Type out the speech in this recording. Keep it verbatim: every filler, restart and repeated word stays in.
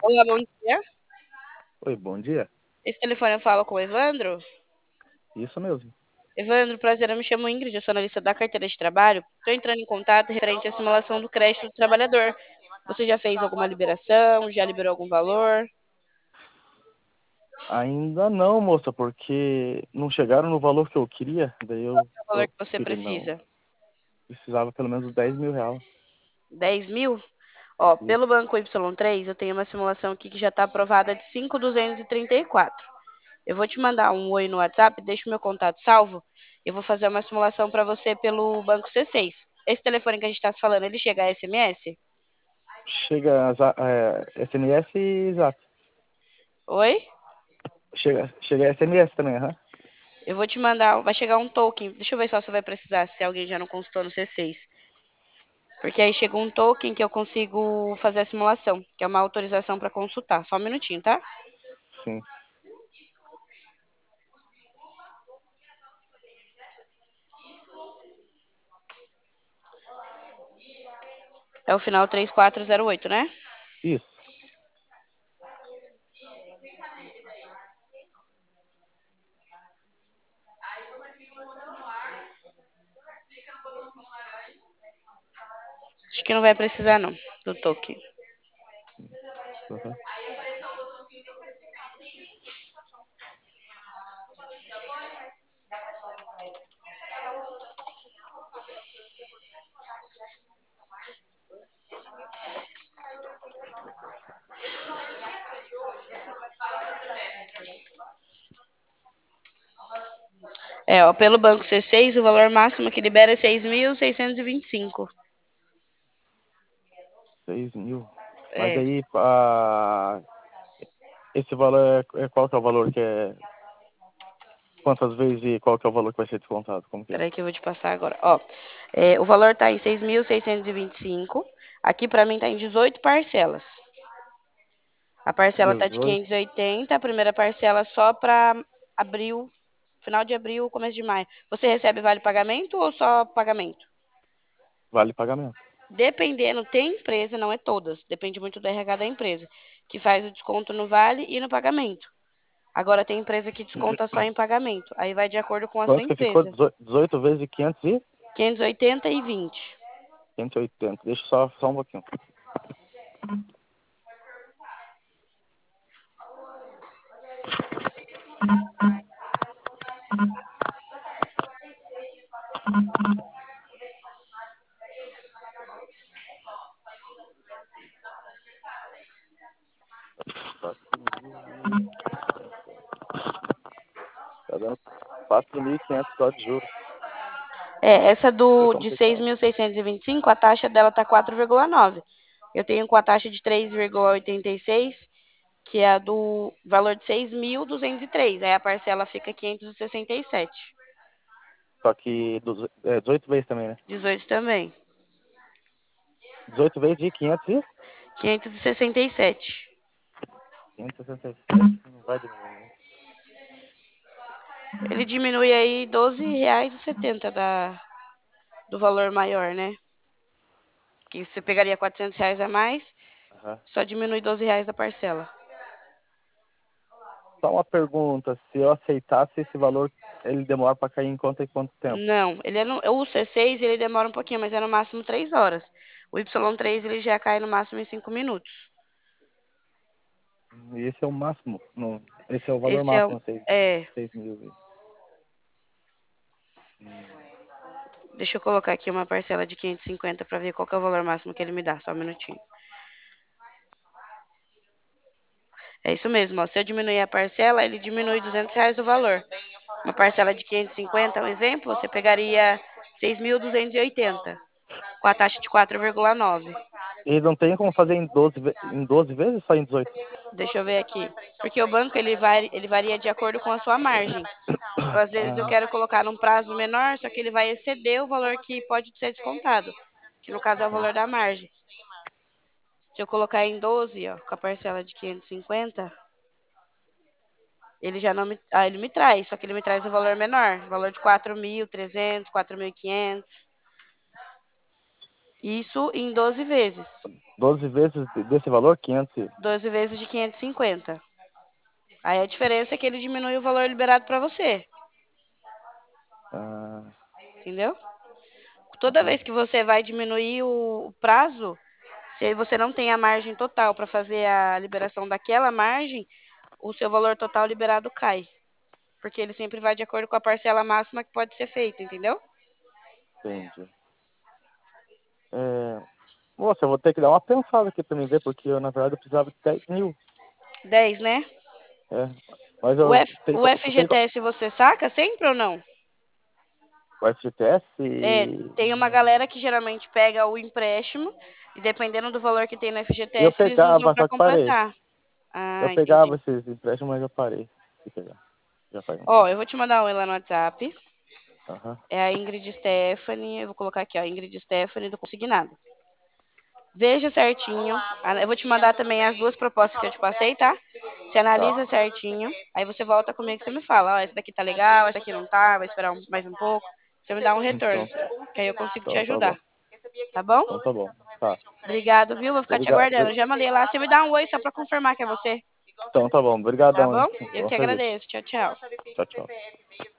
Olá, bom dia. Oi, bom dia. Esse telefone eu falo com o Evandro. Isso mesmo. Evandro, prazer, eu me chamo Ingrid, eu sou analista da carteira de trabalho. Estou entrando em contato referente à simulação do crédito do trabalhador. Você já fez alguma liberação? Já liberou algum valor? Ainda não, moça, porque não chegaram no valor que eu queria. Daí eu, É o valor eu que você queria, não. precisa? Precisava pelo menos dez mil reais. Dez mil? Ó, pelo Isso. Banco Y três, eu tenho uma simulação aqui que já está aprovada de cinco mil duzentos e trinta e quatro. Eu vou te mandar um oi no WhatsApp, deixa o meu contato salvo. Eu vou fazer uma simulação para você pelo Banco C seis. Esse telefone que a gente está se falando, ele chega a S M S? Chega za- é, S M S e Zap. Oi? Chega, chega S M S também, aham. Eu vou te mandar, vai chegar um token. Deixa eu ver só se vai precisar, se alguém já não consultou no C seis. Porque aí chega um token que eu consigo fazer a simulação, que é uma autorização para consultar. Só um minutinho, tá? Sim. É o final três quatro zero oito, né? Isso. Acho que não vai precisar não do token. Aham. É, ó, pelo Banco C seis, o valor máximo que libera é seis mil seiscentos e vinte e cinco. Seis mil. Mas É, aí, a, esse valor é, é qual que é o valor que é. Quantas vezes e qual que é o valor que vai ser descontado? Como que é? peraí que eu vou te passar agora. Ó, é, o valor tá em seis mil seiscentos e vinte e cinco. Aqui para mim tá em dezoito parcelas. A parcela tá de dezoito. quinhentos e oitenta, a primeira parcela só para abril, final de abril, começo de maio. Você recebe vale pagamento ou só pagamento? Vale pagamento. Dependendo, tem empresa, não é todas, depende muito do R H da empresa, que faz o desconto no vale e no pagamento. Agora tem empresa que desconta só em pagamento. Aí vai de acordo com a sua Quanto que ficou? empresa. dezoito vezes quinhentos e quinhentos e oitenta e vinte. quinhentos e oitenta. Deixa só, só um pouquinho. Tá dando quatro mil e quinhentos só de juros. É, essa É do de complicado. seis mil seiscentos e vinte e cinco, a taxa dela tá quatro vírgula nove. Eu tenho com a taxa de três vírgula oitenta e seis, que é a do valor de seis mil duzentos e três. Aí a parcela fica quinhentos e sessenta e sete. Só que duze- é, dezoito vezes também, né? dezoito também. dezoito vezes de quinhentos e quinhentos e sessenta e sete. quinhentos e sessenta e sete. Não vai diminuir muito. Ele diminui aí doze reais e setenta da do valor maior, né? Que você pegaria quatrocentos reais a mais, Aham. só diminui doze reais da parcela. Só uma pergunta. Se eu aceitasse esse valor, ele demora para cair em conta em quanto tempo? Não, ele é no, o C seis ele demora um pouquinho, mas é no máximo três horas. O Y três ele já cai no máximo em cinco minutos. E esse é o máximo. Não, esse é o valor Esse é o. máximo, seis É, seis mil. Hum, deixa eu colocar aqui uma parcela de quinhentos e cinquenta para ver qual que é o valor máximo que ele me dá. Só um minutinho. É isso mesmo, ó. Se eu diminuir a parcela, ele diminui duzentos reais o valor. Uma parcela de quinhentos e cinquenta, um exemplo, você pegaria seis mil duzentos e oitenta, com a taxa de quatro vírgula nove. E não tem como fazer em doze, ve- em doze vezes ou só em dezoito? Deixa eu ver aqui. Porque o banco ele varia, ele varia de acordo com a sua margem. Eu, às vezes eu Ah, quero colocar num prazo menor, só que ele vai exceder o valor que pode ser descontado, que no caso é o sim. valor da margem. Se eu colocar em doze, ó, com a parcela de quinhentos e cinquenta, ele já não me, ah, ele me traz, só que ele me traz o valor menor, valor de quatro mil e trezentos, quatro mil e quinhentos. Isso em doze vezes. doze vezes desse valor, quinhentos? doze vezes de quinhentos e cinquenta. Aí a diferença é que ele diminui o valor liberado para você. Ah, entendeu? Toda vez que você vai diminuir o prazo, se você não tem a margem total para fazer a liberação daquela margem, o seu valor total liberado cai. Porque ele sempre vai de acordo com a parcela máxima que pode ser feita, entendeu? entendi. É... Moça, eu vou ter que dar uma pensada aqui pra mim ver, porque eu, na verdade, eu precisava de dez mil. dez, né? É. Mas O, eu F, tenho, o eu tenho F G T S você saca sempre ou não? o F G T S É, e tem uma galera que geralmente pega o empréstimo e dependendo do valor que tem no eu F G T S, eles usam pegava, para só que parei. completar. Eu Ah, pegava entendi. esses empréstimos, mas eu parei de pegar. Já faz um Ó, tempo. eu vou te mandar um oi lá no WhatsApp. Aham. É a Ingrid Stephanie. Eu vou colocar aqui, ó, Ingrid Stephanie do Consignado. Veja certinho. Eu vou te mandar também as duas propostas que eu te passei, tá? Você Tá. analisa certinho. Aí você volta comigo e você me fala, ó, essa daqui tá legal, essa aqui não tá, vai esperar um- mais um pouco. Você me dá um retorno, Então, que aí eu consigo te então tá bom. ajudar. Tá bom? Então tá bom. Tá. Obrigado, viu? Vou ficar te Obrigado. aguardando. Já mandei lá. Você me dá um oi só pra confirmar que é você. Então tá bom. Tá Obrigadão, hein? bom? Eu Bom que serviço. agradeço. Tchau, tchau. Tchau, tchau.